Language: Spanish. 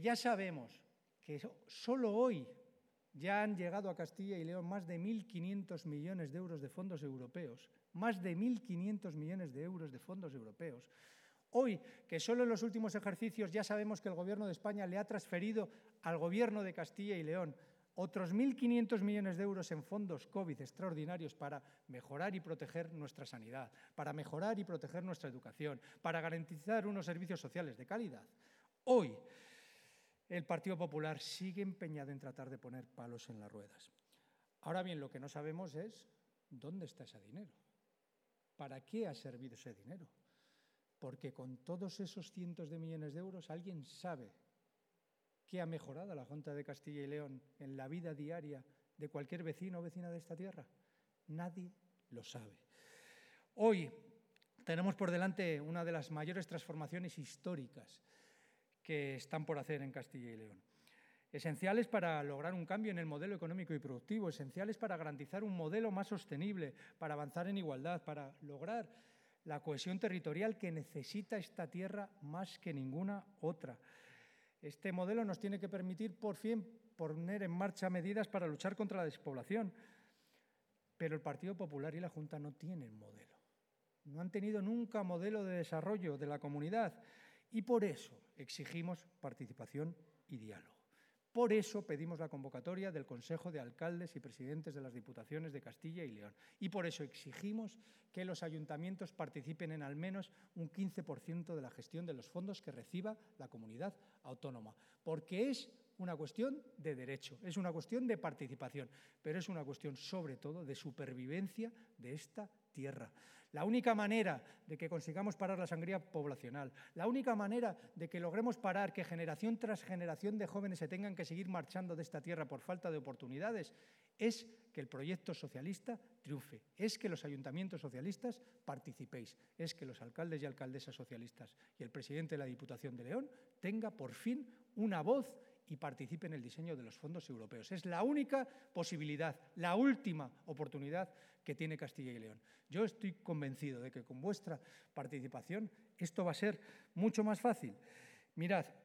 ya sabemos que solo hoy ya han llegado a Castilla y León más de 1.500 millones de euros de fondos europeos, más de 1.500 millones de euros de fondos europeos. Hoy, que solo en los últimos ejercicios ya sabemos que el Gobierno de España le ha transferido al Gobierno de Castilla y León otros 1.500 millones de euros en fondos COVID extraordinarios para mejorar y proteger nuestra sanidad, para mejorar y proteger nuestra educación, para garantizar unos servicios sociales de calidad. Hoy, el Partido Popular sigue empeñado en tratar de poner palos en las ruedas. Ahora bien, lo que no sabemos es dónde está ese dinero, para qué ha servido ese dinero. Porque con todos esos cientos de millones de euros, ¿alguien sabe qué ha mejorado la Junta de Castilla y León en la vida diaria de cualquier vecino o vecina de esta tierra? Nadie lo sabe. Hoy tenemos por delante una de las mayores transformaciones históricas que están por hacer en Castilla y León. Esenciales para lograr un cambio en el modelo económico y productivo, esenciales para garantizar un modelo más sostenible, para avanzar en igualdad, para lograr la cohesión territorial que necesita esta tierra más que ninguna otra. Este modelo nos tiene que permitir, por fin, poner en marcha medidas para luchar contra la despoblación. Pero el Partido Popular y la Junta no tienen modelo. No han tenido nunca modelo de desarrollo de la comunidad y por eso exigimos participación y diálogo. Por eso pedimos la convocatoria del Consejo de Alcaldes y Presidentes de las Diputaciones de Castilla y León. Y por eso exigimos que los ayuntamientos participen en al menos un 15% de la gestión de los fondos que reciba la comunidad autónoma. Porque es una cuestión de derecho, es una cuestión de participación, pero es una cuestión sobre todo de supervivencia de esta tierra. La única manera de que consigamos parar la sangría poblacional, la única manera de que logremos parar que generación tras generación de jóvenes se tengan que seguir marchando de esta tierra por falta de oportunidades, es que el proyecto socialista triunfe, es que los ayuntamientos socialistas participéis, es que los alcaldes y alcaldesas socialistas y el presidente de la Diputación de León tenga por fin una voz y participe en el diseño de los fondos europeos. Es la única posibilidad, la última oportunidad que tiene Castilla y León. Yo estoy convencido de que con vuestra participación esto va a ser mucho más fácil. Mirad,